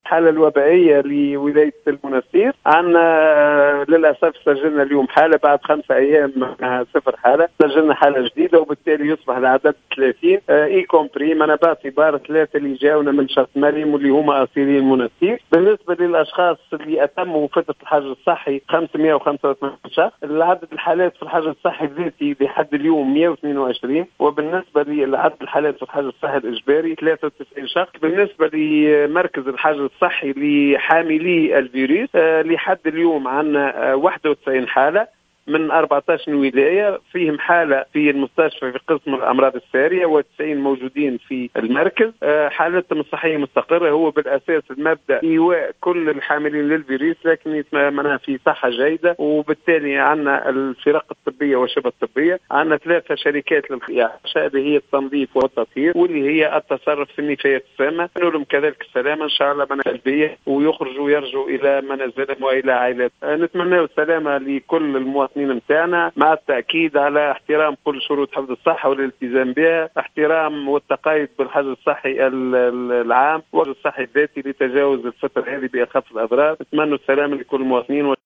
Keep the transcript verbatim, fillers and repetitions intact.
الحالة الوبائية لولاية المنستير. عندنا للأسف سجلنا اليوم حالة بعد خمسة أيام صفر حالة، سجلنا حالة جديدة وبالتالي يصبح العدد ثلاثين اي كومبري من باعتبار ثلاثة اللي جاونا من شط مريم واللي هما أصيلي المنستير. بالنسبة للأشخاص اللي أتموا فترة الحجر الصحي خمسمائة وخمسة وثمانين شخص، العدد الحالات في الحجر الصحي الذاتي لحد اليوم مئة واثنين وعشرين، وبالنسبة لعدد الحالات في الحجر الصحي الإجباري ثلاثة وتسعين شخص. بالنسبة لمركز الحجر الصحي لحاملي الفيروس لحد اليوم عندنا واحد وتسعين حالة من أربعة عشر ولاية، فيهم حالة في المستشفى في قسم الأمراض السارية وتسعين موجودين في المركز. حالتهم الصحية مستقرة، هو بالأساس المبدأ إيواء كل الحاملين للفيروس لكن يتمنى في صحة جيدة. وبالتالي عندنا الفرق الطبية وشبه الطبية، عندنا ثلاثة شركات للإعاشة اللي هي التنظيف والتطهير واللي هي التصرف في النفايات السامة، نقول كذلك السلامة إن شاء الله من سلبية ويخرجوا ويرجعوا إلى منازلهم وإلى عائلات. نتمنى السلامة لكل المواطنين متاعنا، مع التأكيد على احترام كل شروط حفظ الصحة والالتزام بها، احترام والتقيد بالحجر الصحي العام والحجر الصحي الذاتي لتجاوز الفترة هذه بأخف الأضرار. نتمنى السلامة لكل المواطنين.